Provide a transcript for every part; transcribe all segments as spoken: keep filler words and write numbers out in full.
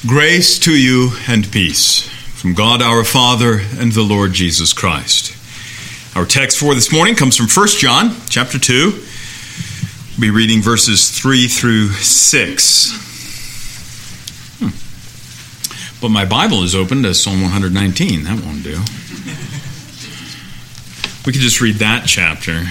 Grace to you and peace from God our Father and the Lord Jesus Christ. Our text for this morning comes from First John chapter two. We'll be reading verses three through six. Hmm. But my Bible is open to Psalm one nineteen. That won't do. We could just read that chapter.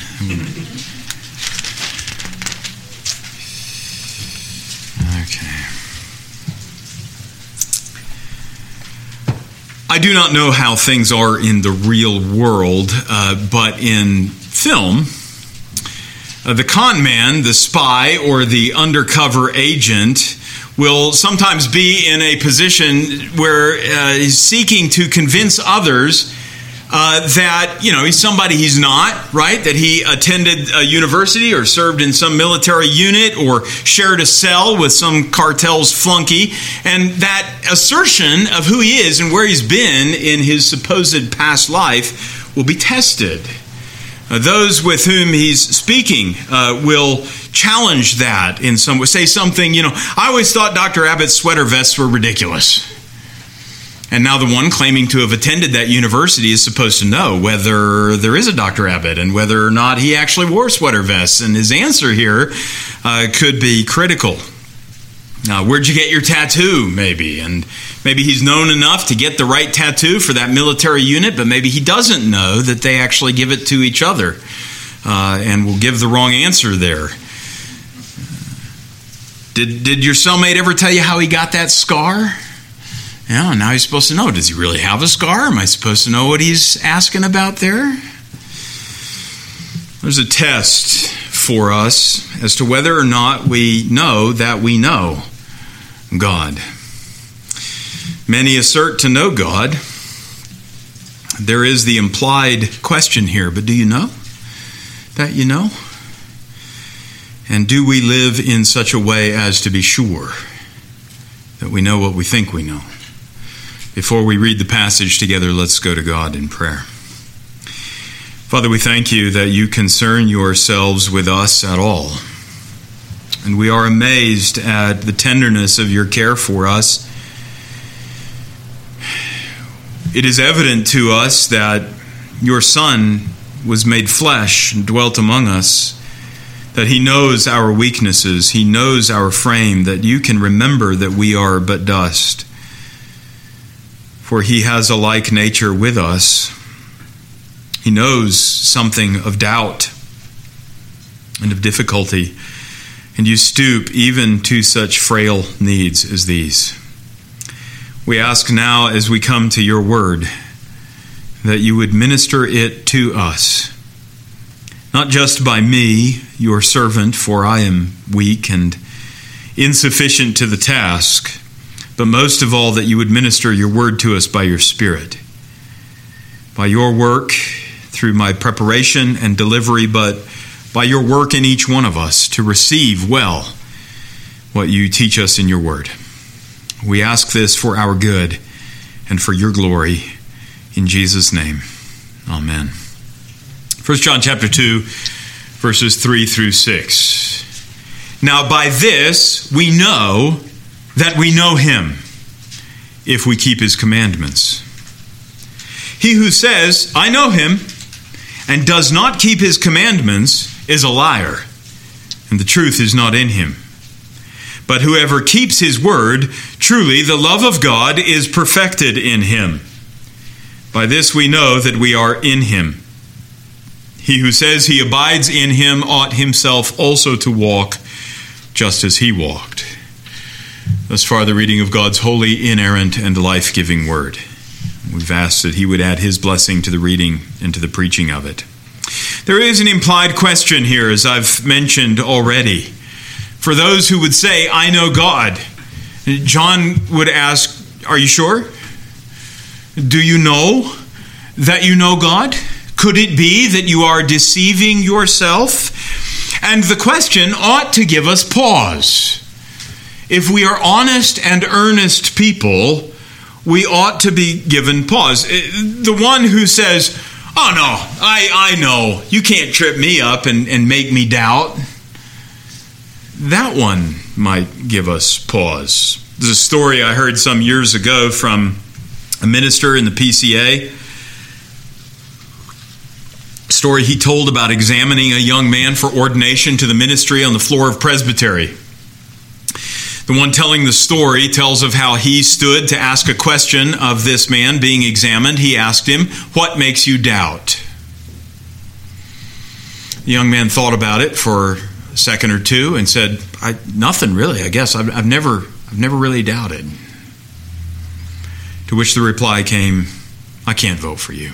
I do not know how things are in the real world, uh, but in film, uh, the con man, the spy, or the undercover agent will sometimes be in a position where uh, he's seeking to convince others uh, that, you know, he's somebody he's not, right? That he attended a university or served in some military unit or shared a cell with some cartel's flunky. And that assertion of who he is and where he's been in his supposed past life will be tested. Uh, those with whom he's speaking uh, will challenge that in some way. Say something, you know, I always thought Doctor Abbott's sweater vests were ridiculous. And now the one claiming to have attended that university is supposed to know whether there is a Doctor Abbott and whether or not he actually wore sweater vests. And his answer here uh, could be critical. Now, where'd you get your tattoo, maybe? And maybe he's known enough to get the right tattoo for that military unit, but maybe he doesn't know that they actually give it to each other uh, and will give the wrong answer there. Did, did your cellmate ever tell you how he got that scar? Yeah, now he's supposed to know. Does he really have a scar? Am I supposed to know what he's asking about there? There's a test for us as to whether or not we know that we know God. Many assert to know God. There is the implied question here, but do you know that you know? And do we live in such a way as to be sure that we know what we think we know? Before we read the passage together, let's go to God in prayer. Father, we thank you that you concern yourselves with us at all. And we are amazed at the tenderness of your care for us. It is evident to us that your Son was made flesh and dwelt among us, that he knows our weaknesses, he knows our frame, that you can remember that we are but dust. For he has a like nature with us. He knows something of doubt and of difficulty, and you stoop even to such frail needs as these. We ask now, as we come to your word, that you would minister it to us, not just by me, your servant, for I am weak and insufficient to the task, but most of all, that you would minister your word to us by your Spirit, by your work through my preparation and delivery, but by your work in each one of us to receive well what you teach us in your word. We ask this for our good and for your glory, in Jesus' name. Amen. First John chapter two, verses three through six. Now by this we know that we know him, if we keep his commandments. He who says, I know him, and does not keep his commandments is a liar, and the truth is not in him. But whoever keeps his word, truly the love of God is perfected in him. By this we know that we are in him. He who says he abides in him ought himself also to walk just as he walked. Thus far, the reading of God's holy, inerrant, and life-giving word. We've asked that he would add his blessing to the reading and to the preaching of it. There is an implied question here, as I've mentioned already. For those who would say, I know God, John would ask, are you sure? Do you know that you know God? Could it be that you are deceiving yourself? And the question ought to give us pause. If we are honest and earnest people, we ought to be given pause. The one who says, oh no, I, I know, you can't trip me up and, and make me doubt, that one might give us pause. There's a story I heard some years ago from a minister in the P C A. A story he told about examining a young man for ordination to the ministry on the floor of presbytery. The one telling the story tells of how he stood to ask a question of this man being examined. He asked him, "What makes you doubt?" The young man thought about it for a second or two and said, I, "Nothing really, I guess. I've, I've never, I've never really doubted." To which the reply came, "I can't vote for you."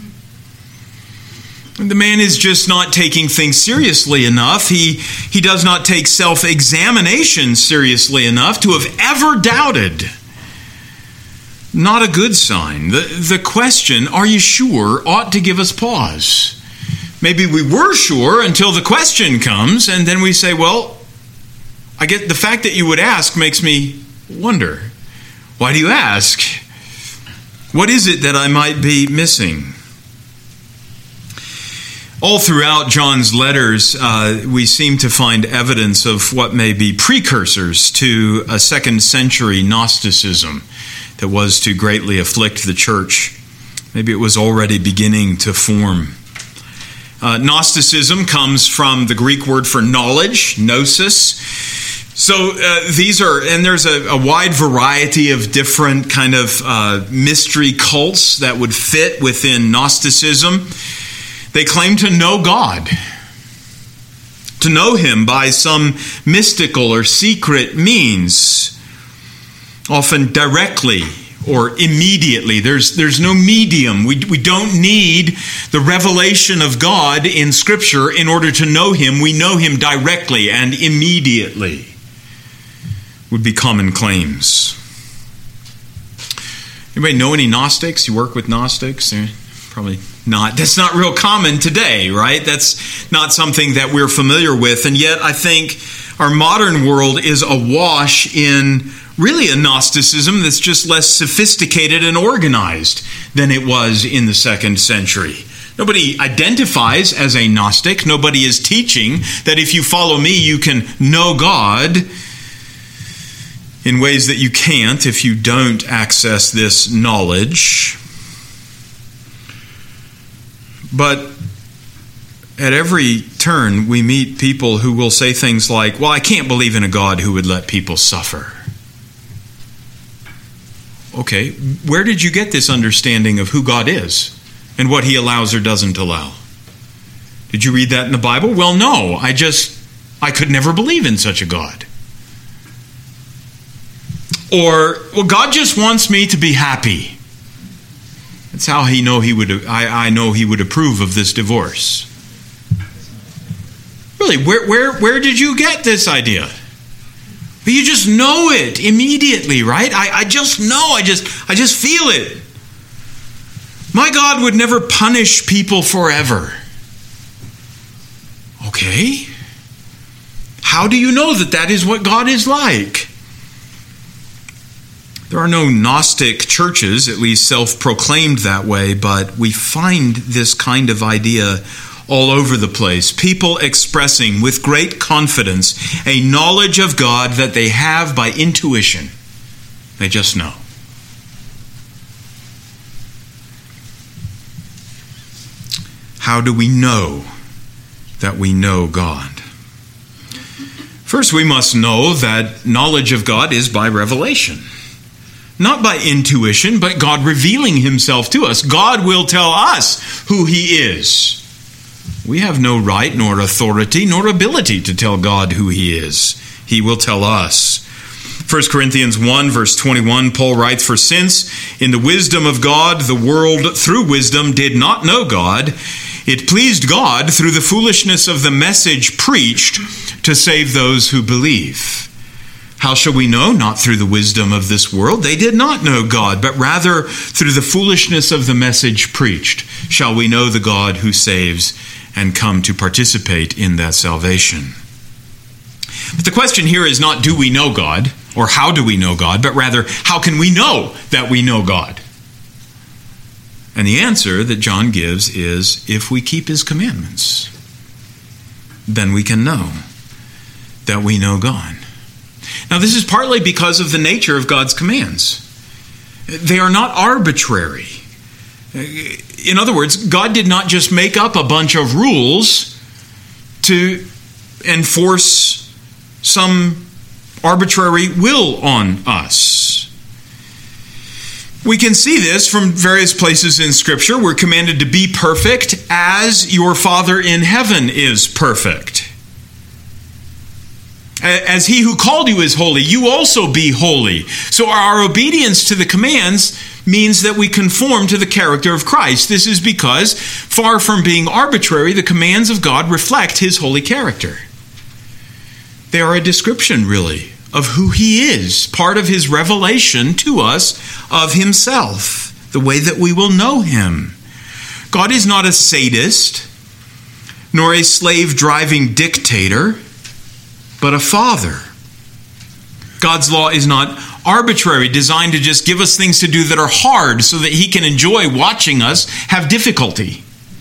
The man is just not taking things seriously enough. He, he does not take self-examination seriously enough to have ever doubted. Not a good sign. The, the question, "Are you sure?" ought to give us pause. Maybe we were sure until the question comes, and then we say, well, I get the fact that you would ask makes me wonder. Why do you ask? What is it that I might be missing? All throughout John's letters, uh, we seem to find evidence of what may be precursors to a second century Gnosticism that was to greatly afflict the church. Maybe it was already beginning to form. Uh, Gnosticism comes from the Greek word for knowledge, gnosis. So uh, these are, and there's a, a wide variety of different kind of uh, mystery cults that would fit within Gnosticism. They claim to know God, to know Him by some mystical or secret means, often directly or immediately. There's, there's no medium. We, we don't need the revelation of God in Scripture in order to know Him. We know Him directly and immediately, would be common claims. Anybody know any Gnostics? You work with Gnostics? Probably not. That's not real common today, right? That's not something that we're familiar with. And yet I think our modern world is awash in really a Gnosticism that's just less sophisticated and organized than it was in the second century. Nobody identifies as a Gnostic. Nobody is teaching that if you follow me, you can know God in ways that you can't if you don't access this knowledge. But at every turn, we meet people who will say things like, well, I can't believe in a God who would let people suffer. Okay, where did you get this understanding of who God is and what He allows or doesn't allow? Did you read that in the Bible? Well, no, I just, I could never believe in such a God. Or, well, God just wants me to be happy. That's how he know he would. I, I know he would approve of this divorce. Really, where where where did you get this idea? But you just know it immediately, right? I, I just know. I just I just feel it. My God would never punish people forever. Okay. How do you know that that is what God is like? There are no Gnostic churches, at least self-proclaimed that way, but we find this kind of idea all over the place. People expressing with great confidence a knowledge of God that they have by intuition. They just know. How do we know that we know God? First, we must know that knowledge of God is by revelation. Not by intuition, but God revealing Himself to us. God will tell us who He is. We have no right, nor authority, nor ability to tell God who He is. He will tell us. First Corinthians one, verse twenty-one, Paul writes, "For since in the wisdom of God, the world through wisdom did not know God, it pleased God through the foolishness of the message preached to save those who believe. How shall we know? Not through the wisdom of this world. They did not know God, but rather through the foolishness of the message preached shall we know the God who saves and come to participate in that salvation." But the question here is not do we know God or how do we know God, but rather how can we know that we know God? And the answer that John gives is if we keep His commandments, then we can know that we know God. Now, this is partly because of the nature of God's commands. They are not arbitrary. In other words, God did not just make up a bunch of rules to enforce some arbitrary will on us. We can see this from various places in Scripture. We're commanded to be perfect as your Father in heaven is perfect. As he who called you is holy, you also be holy. So our obedience to the commands means that we conform to the character of Christ. This is because, far from being arbitrary, the commands of God reflect his holy character. They are a description, really, of who he is, part of his revelation to us of himself, the way that we will know him. God is not a sadist, nor a slave-driving dictator, but a father. God's law is not arbitrary, designed to just give us things to do that are hard so that he can enjoy watching us have difficulty.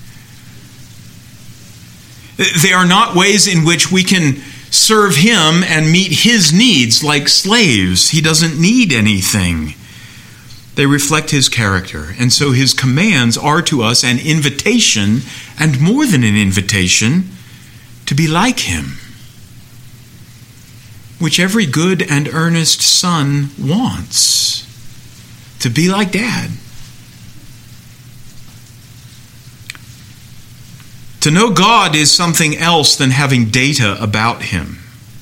They are not ways in which we can serve him and meet his needs like slaves. He doesn't need anything. They reflect his character. And so his commands are to us an invitation, and more than an invitation, to be like him, which every good and earnest son wants, to be like Dad. To know God is something else than having data about him.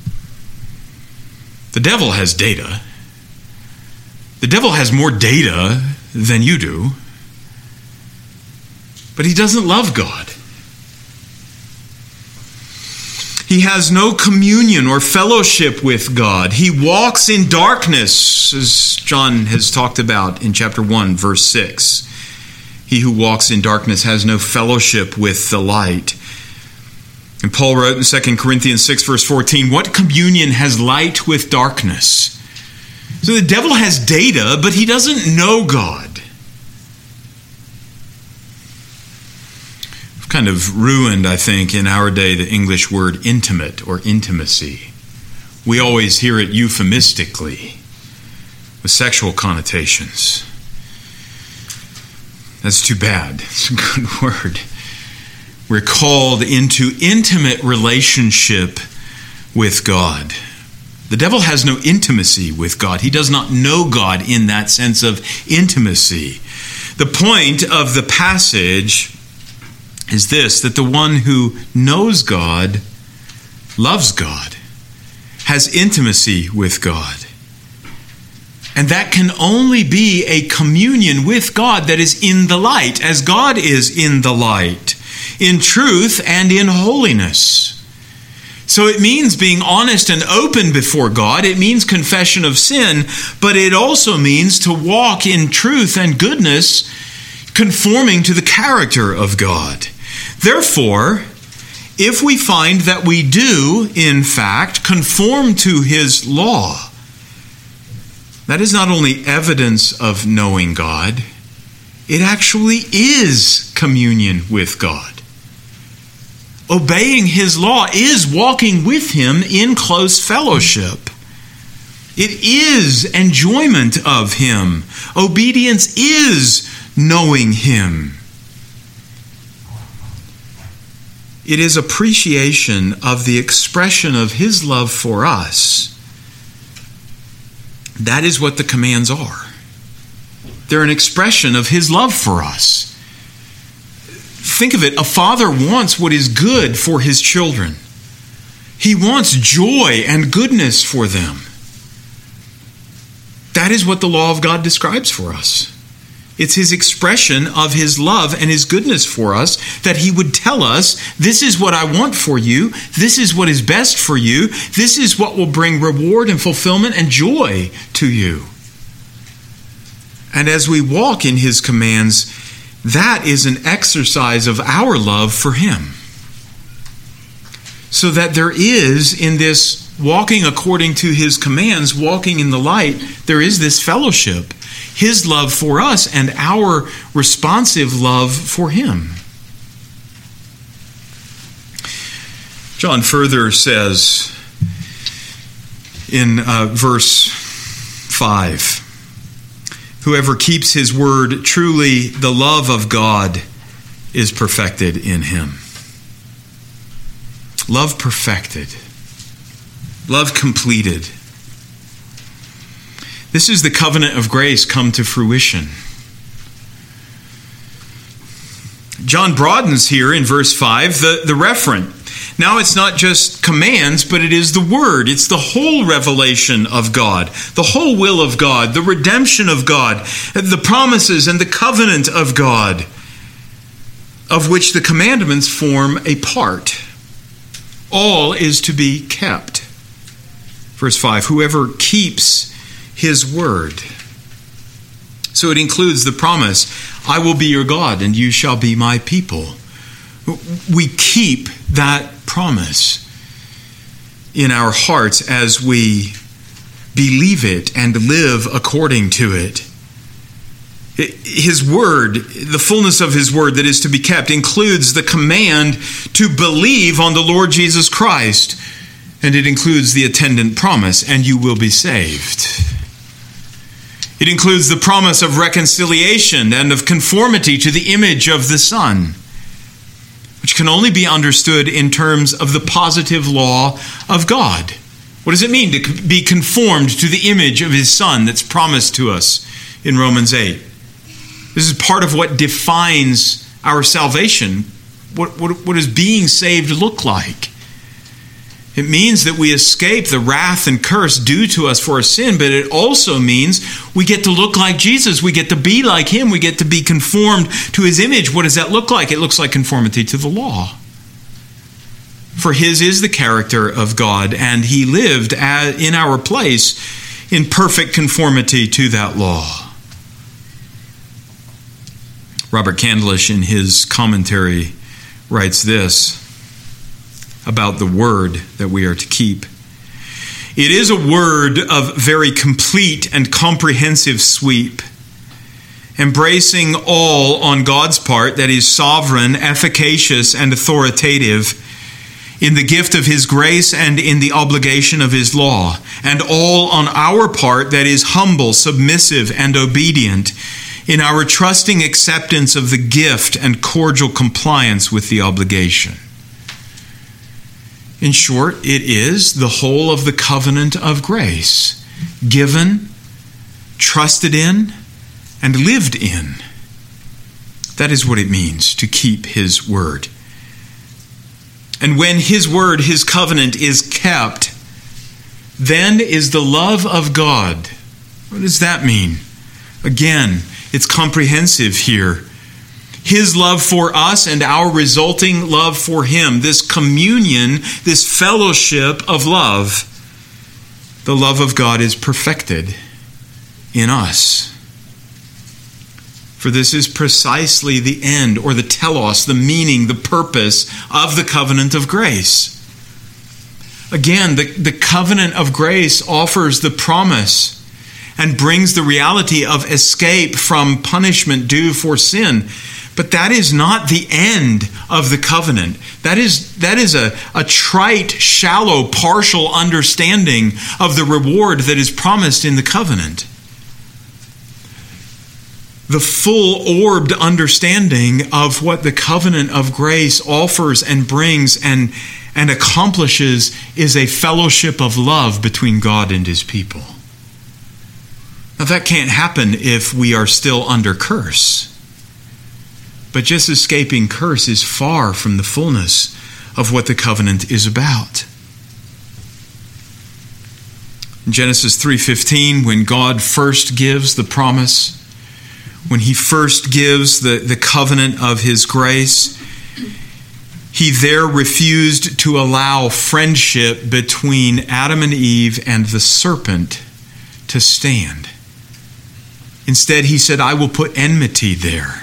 The devil has data. The devil has more data than you do. But he doesn't love God. He has no communion or fellowship with God. He walks in darkness, as John has talked about in chapter one, verse six. He who walks in darkness has no fellowship with the light. And Paul wrote in Second Corinthians six, verse fourteen, what communion has light with darkness? So the devil has data, but he doesn't know God. We've kind of ruined, I think, in our day, the English word intimate or intimacy. We always hear it euphemistically with sexual connotations. That's too bad. It's a good word. We're called into intimate relationship with God. The devil has no intimacy with God. He does not know God in that sense of intimacy. The point of the passage is this, that the one who knows God, loves God, has intimacy with God. And that can only be a communion with God that is in the light, as God is in the light, in truth and in holiness. So it means being honest and open before God. It means confession of sin, but it also means to walk in truth and goodness, conforming to the character of God. Therefore, if we find that we do, in fact, conform to his law, that is not only evidence of knowing God, it actually is communion with God. Obeying his law is walking with him in close fellowship. It is enjoyment of him. Obedience is knowing him. It is appreciation of the expression of his love for us. That is what the commands are. They're an expression of his love for us. Think of it, a father wants what is good for his children. He wants joy and goodness for them. That is what the law of God describes for us. It's his expression of his love and his goodness for us, that he would tell us, this is what I want for you, this is what is best for you, this is what will bring reward and fulfillment and joy to you. And as we walk in his commands, that is an exercise of our love for him. So that there is, in this walking according to his commands, walking in the light, there is this fellowship. His love for us and our responsive love for him. John further says in uh, verse five. Whoever keeps his word, truly the love of God is perfected in him. Love perfected. Love completed. This is the covenant of grace come to fruition. John broadens here in verse five the, the referent. Now it's not just commands, but it is the word. It's the whole revelation of God, the whole will of God, the redemption of God, the promises and the covenant of God, of which the commandments form a part. All is to be kept. Verse five, whoever keeps his word. So it includes the promise, I will be your God and you shall be my people. We keep that promise in our hearts as we believe it and live according to it. His word, the fullness of his word that is to be kept, includes the command to believe on the Lord Jesus Christ, and it includes the attendant promise, and you will be saved. It includes the promise of reconciliation and of conformity to the image of the Son, which can only be understood in terms of the positive law of God. What does it mean to be conformed to the image of his Son that's promised to us in Romans eight? This is part of what defines our salvation. What, what, what does being saved look like? It means that we escape the wrath and curse due to us for our sin, but it also means we get to look like Jesus. We get to be like him. We get to be conformed to his image. What does that look like? It looks like conformity to the law. For his is the character of God, and he lived in our place in perfect conformity to that law. Robert Candlish, in his commentary, writes this about the word that we are to keep. It is a word of very complete and comprehensive sweep, embracing all on God's part that is sovereign, efficacious, and authoritative in the gift of his grace and in the obligation of his law, and all on our part that is humble, submissive, and obedient in our trusting acceptance of the gift and cordial compliance with the obligation. In short, it is the whole of the covenant of grace, given, trusted in, and lived in. That is what it means to keep his word. And when his word, his covenant, is kept, then is the love of God. What does that mean? Again, it's comprehensive here. His love for us and our resulting love for him. This communion, this fellowship of love. The love of God is perfected in us. For this is precisely the end, or the telos, the meaning, the purpose of the covenant of grace. Again, the, the covenant of grace offers the promise and brings the reality of escape from punishment due for sin. But that is not the end of the covenant. That is, that is a, a trite, shallow, partial understanding of the reward that is promised in the covenant. The full-orbed understanding of what the covenant of grace offers and brings and, and accomplishes is a fellowship of love between God and his people. Now, that can't happen if we are still under curse. But just escaping curse is far from the fullness of what the covenant is about. In Genesis three fifteen, when God first gives the promise, when he first gives the, the covenant of his grace, he there refused to allow friendship between Adam and Eve and the serpent to stand. Instead, he said, I will put enmity there.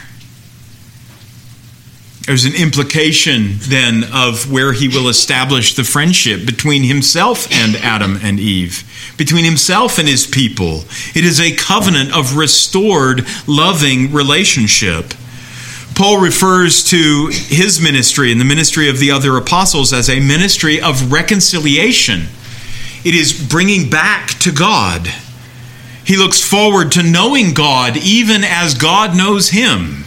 There's an implication then of where he will establish the friendship between himself and Adam and Eve, between himself and his people. It is a covenant of restored, loving relationship. Paul refers to his ministry and the ministry of the other apostles as a ministry of reconciliation. it is bringing back to God. He looks forward to knowing God even as God knows him.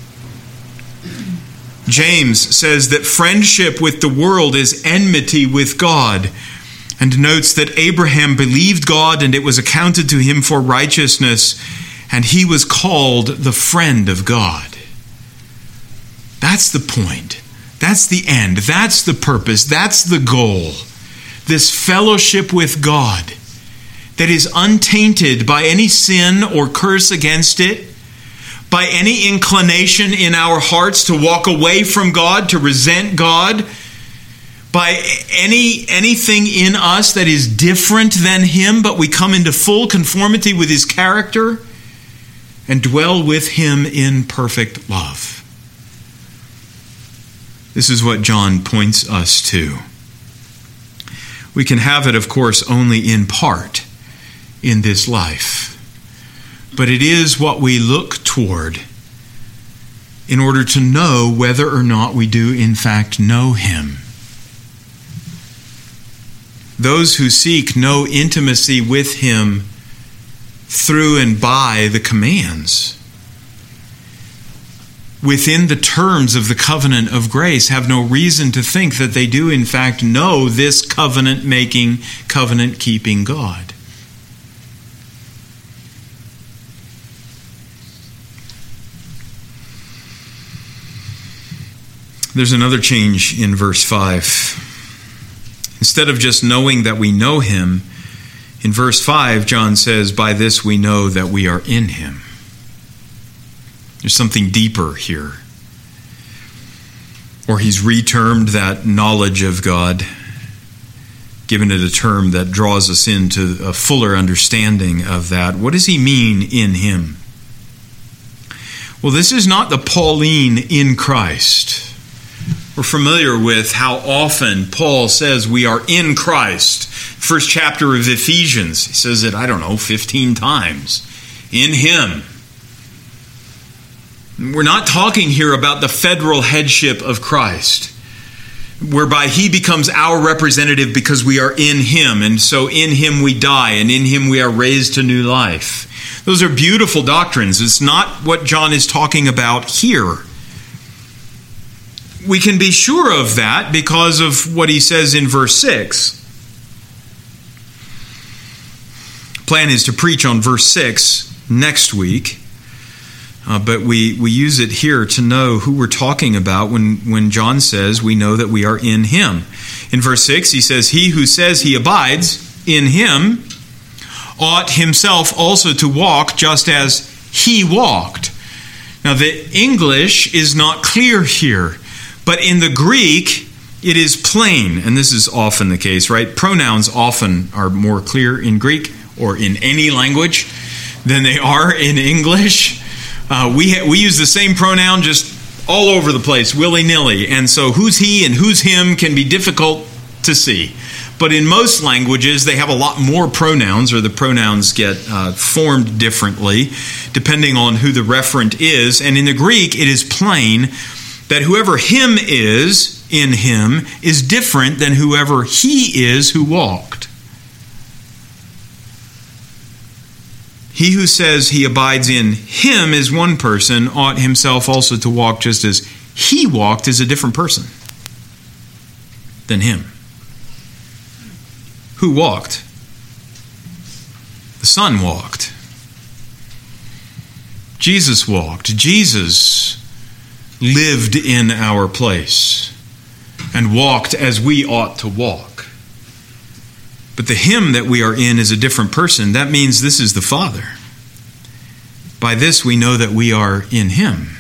James says that friendship with the world is enmity with God, and notes that Abraham believed God and it was accounted to him for righteousness, and he was called the friend of God. That's the point. That's the end. That's the purpose. That's the goal. This fellowship with God that is untainted by any sin or curse against it, by any inclination in our hearts to walk away from God, to resent God, by any anything in us that is different than him, but we come into full conformity with his character and dwell with him in perfect love. This is what John points us to. We can have it, of course, only in part in this life. But it is what we look toward in order to know whether or not we do in fact know him. Those who seek no intimacy with him through and by the commands within the terms of the covenant of grace have no reason to think that they do in fact know this covenant-making, covenant-keeping God. There's another change in verse five. Instead of just knowing that we know him, in verse five, John says, by this we know that we are in him. There's something deeper here. Or he's retermed that knowledge of God, given it a term that draws us into a fuller understanding of that. What does he mean in him? Well, this is not the Pauline in Christ. We're familiar with how often Paul says we are in Christ. First chapter of Ephesians, he says it, I don't know, fifteen times. In him. We're not talking here about the federal headship of Christ, whereby he becomes our representative because we are in him, and so in him we die, and in him we are raised to new life. Those are beautiful doctrines. It's not what John is talking about here. We can be sure of that because of what he says in verse six. Plan is to preach on verse six next week, uh, but we, we use it here to know who we're talking about when, when John says we know that we are in him. In verse six, he says, he who says he abides in him ought himself also to walk just as he walked. Now, the English is not clear here. But in the Greek, it is plain, and this is often the case, right? Pronouns often are more clear in Greek or in any language than they are in English. Uh, we ha- we use the same pronoun just all over the place, willy-nilly, and so who's he and who's him can be difficult to see. But in most languages, they have a lot more pronouns, or the pronouns get uh, formed differently depending on who the referent is. And in the Greek, it is plain that whoever him is in him is different than whoever he is who walked. He who says he abides in him is one person, ought himself also to walk just as he walked is a different person than him. Who walked? The Son walked. Jesus walked. Jesus lived in our place and walked as we ought to walk. But the him that we are in is a different person. That means this is the Father. By this we know that we are in him.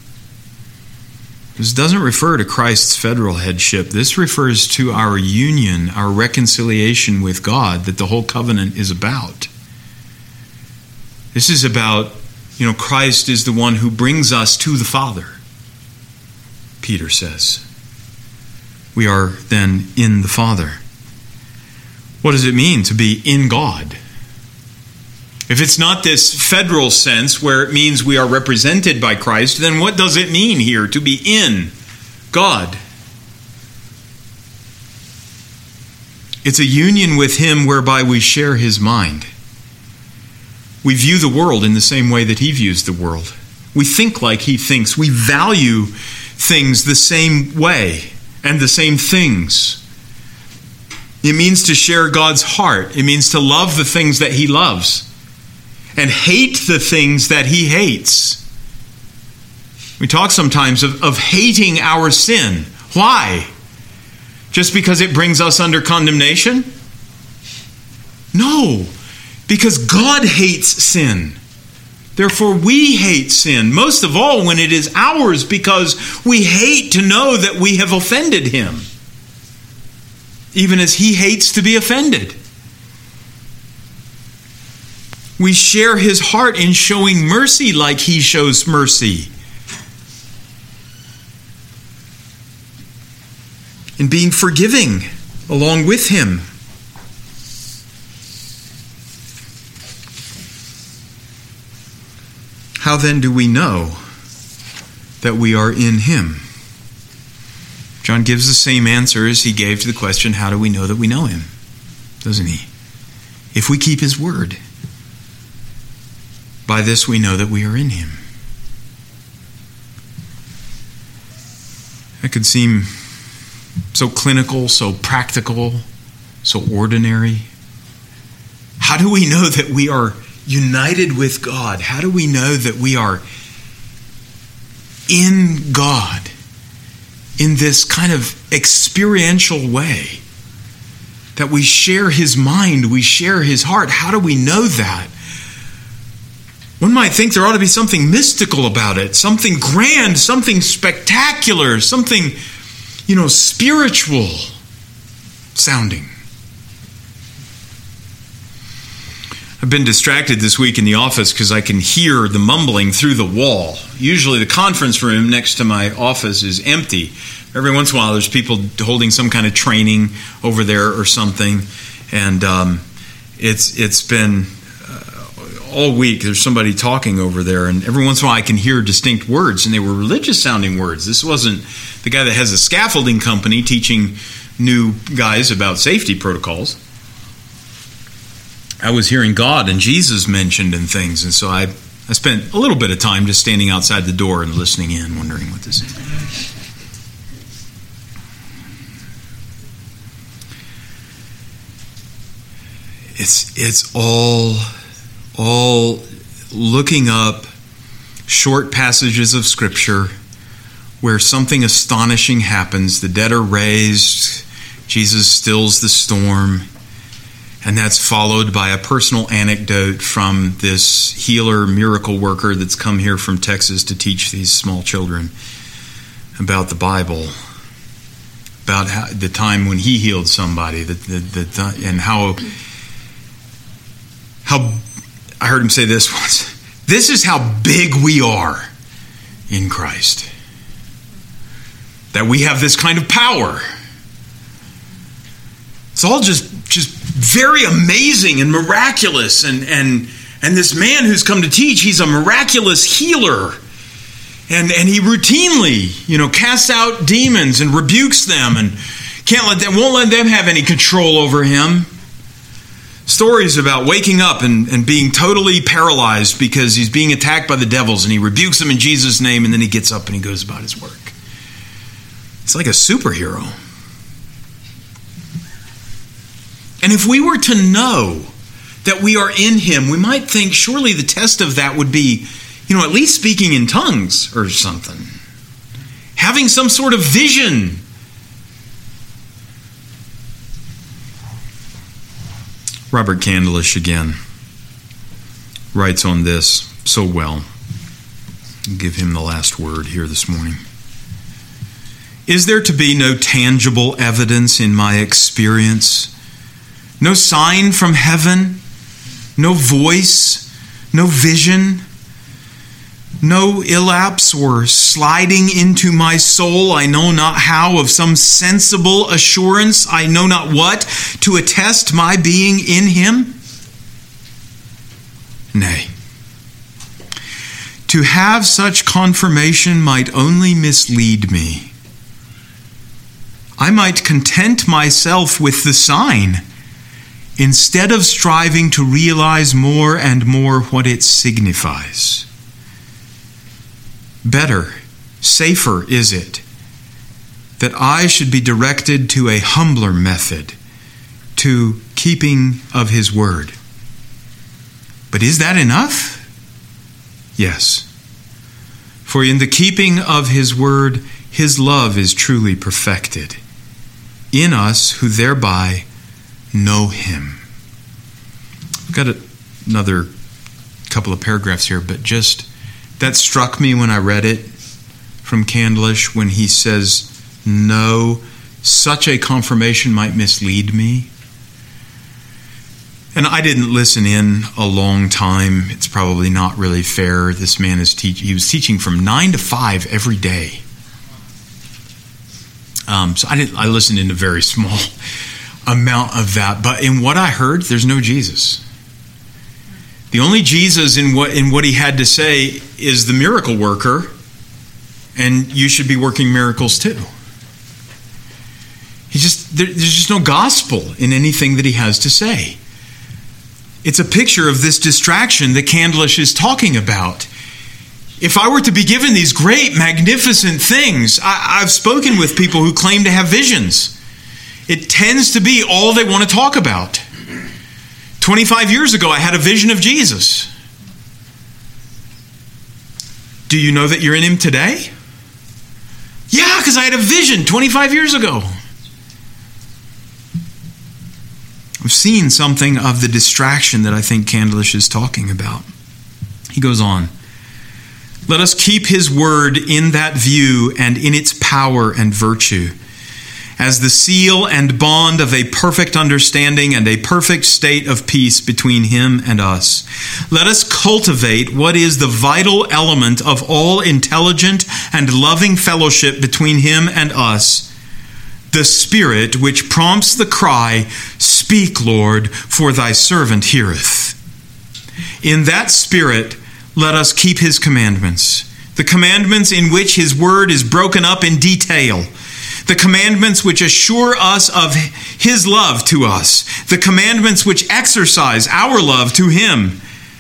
This doesn't refer to Christ's federal headship. This refers to our union, our reconciliation with God that the whole covenant is about. This is about, you know, Christ is the one who brings us to the Father. Peter says. We are then in the Father. What does it mean to be in God? If it's not this federal sense where it means we are represented by Christ, then what does it mean here to be in God? It's a union with him whereby we share his mind. We view the world in the same way that he views the world. We think like he thinks. We value things the same way and the same things. It means to share God's heart. It means to love the things that he loves and hate the things that he hates. We talk sometimes of, of hating our sin. Why? Just because it brings us under condemnation? No, because God hates sin. Therefore, we hate sin, most of all when it is ours, because we hate to know that we have offended him, even as he hates to be offended. We share his heart in showing mercy like he shows mercy, in being forgiving along with him. How then do we know that we are in him? John gives the same answer as he gave to the question, how do we know that we know him? Doesn't he? If we keep his word, by this we know that we are in him. That could seem so clinical, so practical, so ordinary. How do we know that we are united with God? How do we know that we are in God in this kind of experiential way? That we share his mind, we share his heart. How do we know that? One might think there ought to be something mystical about it, something grand, something spectacular, something, you know, spiritual sounding. I've been distracted this week in the office because I can hear the mumbling through the wall. Usually the conference room next to my office is empty. Every once in a while there's people holding some kind of training over there or something. And um, it's it's been uh, all week there's somebody talking over there. And every once in a while I can hear distinct words, and they were religious sounding words. This wasn't the guy that has a scaffolding company teaching new guys about safety protocols. I was hearing God and Jesus mentioned and things, and so I, I spent a little bit of time just standing outside the door and listening in, wondering what this is. It's it's all all looking up short passages of Scripture where something astonishing happens. The dead are raised. Jesus stills the storm. And that's followed by a personal anecdote from this healer, miracle worker that's come here from Texas to teach these small children about the Bible, about how, the time when he healed somebody, the, the, the, and how, how, I heard him say this once, this is how big we are in Christ. That we have this kind of power. It's all just, just very amazing and miraculous. And, and, and this man who's come to teach, he's a miraculous healer. And, and he routinely, you know, casts out demons and rebukes them and can't let them, won't let them have any control over him. Stories about waking up and, and being totally paralyzed because he's being attacked by the devils, and he rebukes them in Jesus' name, and then he gets up and he goes about his work. It's like a superhero. And if we were to know that we are in him, we might think surely the test of that would be, you know, at least speaking in tongues or something. Having some sort of vision. Robert Candlish again writes on this so well. I'll give him the last word here this morning. Is there to be no tangible evidence in my experience? No sign from heaven, no voice, no vision, no illapse or sliding into my soul, I know not how, of some sensible assurance, I know not what, to attest my being in him? Nay. To have such confirmation might only mislead me. I might content myself with the sign instead of striving to realize more and more what it signifies. Better, safer is it that I should be directed to a humbler method, to keeping of his word. But is that enough? Yes. For in the keeping of his word, his love is truly perfected in us who thereby know him. I've got a, another couple of paragraphs here, but just that struck me when I read it from Candlish when he says, no, such a confirmation might mislead me. And I didn't listen in a long time. It's probably not really fair. This man is teaching. He was teaching from nine to five every day. Um, so I didn't. I listened in a very small amount of that. But in what I heard, there's no Jesus. The only Jesus in what in what he had to say is the miracle worker, and you should be working miracles too. He just there, there's just no gospel in anything that he has to say. It's a picture of this distraction that Candlish is talking about. If I were to be given these great, magnificent things, I, I've spoken with people who claim to have visions. It tends to be all they want to talk about. twenty-five years ago, I had a vision of Jesus. Do you know that you're in him today? Yeah, because I had a vision twenty-five years ago. I've seen something of the distraction that I think Candlish is talking about. He goes on. Let us keep his word in that view and in its power and virtue, as the seal and bond of a perfect understanding and a perfect state of peace between him and us. Let us cultivate what is the vital element of all intelligent and loving fellowship between him and us, the Spirit which prompts the cry, "Speak, Lord, for thy servant heareth." In that Spirit, let us keep his commandments, the commandments in which his word is broken up in detail, the commandments which assure us of his love to us, the commandments which exercise our love to him.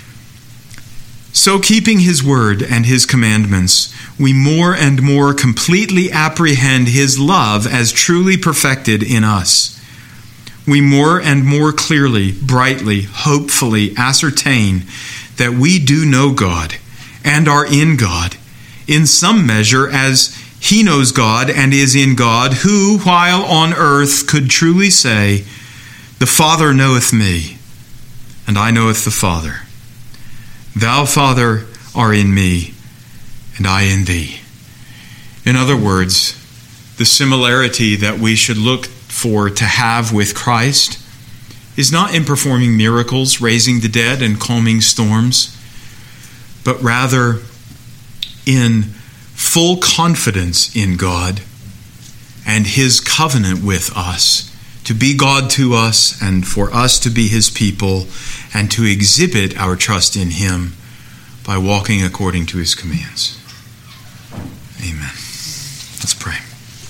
So keeping his word and his commandments, we more and more completely apprehend his love as truly perfected in us. We more and more clearly, brightly, hopefully ascertain that we do know God and are in God, in some measure as he knows God and is in God, who, while on earth, could truly say, "The Father knoweth me, and I knoweth the Father. Thou, Father, art in me, and I in thee." In other words, the similarity that we should look for to have with Christ is not in performing miracles, raising the dead, and calming storms, but rather in full confidence in God and his covenant with us, to be God to us and for us to be his people, and to exhibit our trust in him by walking according to his commands. Amen. Let's pray.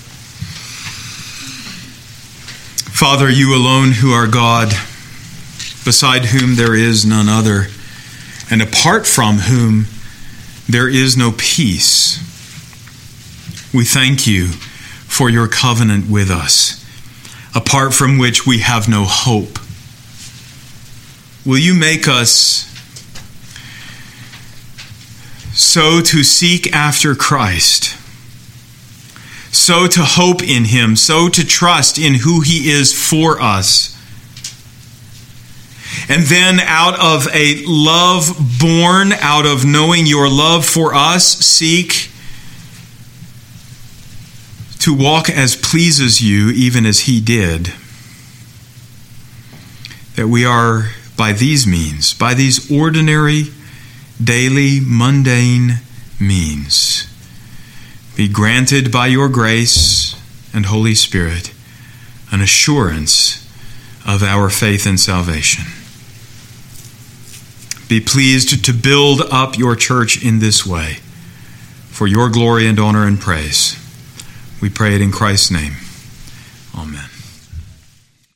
Father, you alone who are God, beside whom there is none other, and apart from whom there is no peace, we thank you for your covenant with us, apart from which we have no hope. Will you make us so to seek after Christ, so to hope in him, so to trust in who he is for us, and then out of a love born out of knowing your love for us, seek to walk as pleases you, even as he did. That we are, by these means, by these ordinary, daily, mundane means, be granted by your grace and Holy Spirit an assurance of our faith and salvation. Be pleased to build up your church in this way, for your glory and honor and praise. We pray it in Christ's name. Amen.